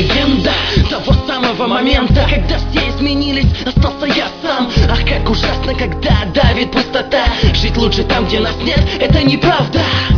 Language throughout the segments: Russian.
легенда того самого момента, когда все изменились, остался я сам. Ах, как ужасно, когда давит пустота. Жить лучше там, где нас нет, это неправда.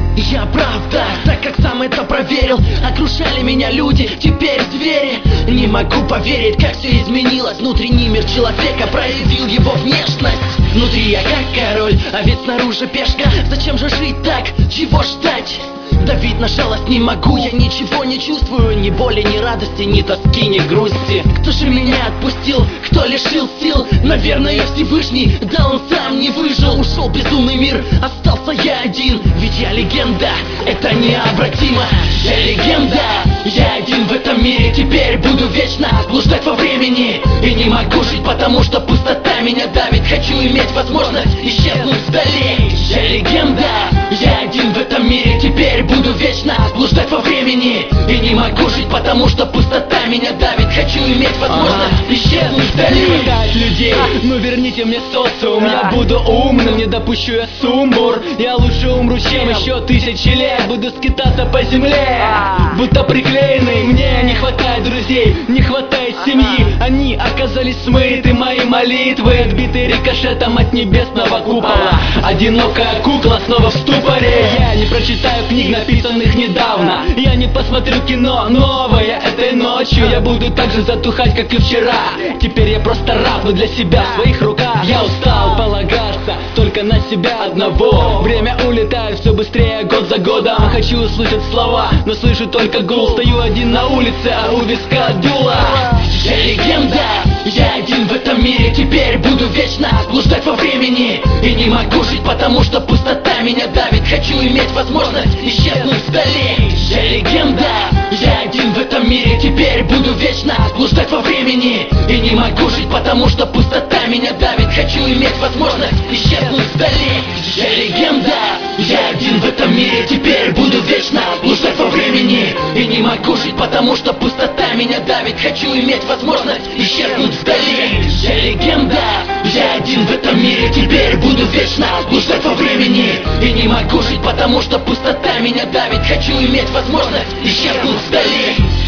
Я правда, так как сам это проверил. Окружали меня люди, теперь звери. Не могу поверить, как все изменилось. Внутренний мир человека проявил его внешность. Внутри я как король, а ведь снаружи пешка. Зачем же жить так, чего ждать? Давить на жалость не могу, я ничего не чувствую. Ни боли, ни радости, ни тоски, ни грусти. Кто же меня отпустил, кто лишил сил? Наверное, Всевышний, да он сам не выжил. Ушел безумный мир, остался я один. Ведь я легенда, это необратимо. Я легенда, я один в этом мире. Теперь буду вечно блуждать во времени. И не могу жить, потому что пустота меня давит. Хочу иметь возможность исчезнуть вдали. Я легенда, я один в этом мире. Теперь буду вечно блуждать во времени. И не могу жить, потому что пустота меня давит. Хочу иметь возможность исчезнуть вдали. Не хватает людей, ну верните мне социум. Я буду умным, не допущу я сумбур. Я лучше умру, чем еще тысячи лет. Буду скитаться по земле, будто приклеенный. Мне не хватает друзей, не хватает семьи. Они оказались смыты, мои молитвы отбиты рикошетом от небесного купола. Одинокая кукла снова в ступоре. Я не прочитаю книг, написанных недавно. Я не посмотрю кино новое этой ночью. Я буду так же затухать, как и вчера. Теперь я просто раб, но для себя в своих руках. Я устал полагаться только на себя одного. Время улетает все быстрее, год за годом. Хочу услышать слова, но слышу только гул. Стою один на улице, а у виска дуло. Я легенда, я один в этом мире. Теперь буду вечно блуждать во времени. И не могу жить, потому что пустота меня давит. Хочу иметь возможность исчезнуть вдали. Я легенда, я один в этом мире. Теперь буду вечно блуждать во времени. И не могу жить, потому что пустота меня давит. Хочу иметь возможность исчезнуть вдали. Я легенда, я один в этом мире. Теперь буду вечно блуждать во времени. И не могу жить, потому что пустота меня давит. Хочу иметь возможность исчезнуть вдали. Я легенда, я один в этом мире. Теперь буду вечно блуждать во времени. И не могу жить, потому что пустота меня давит. Хочу иметь возможность исчезнуть вдали.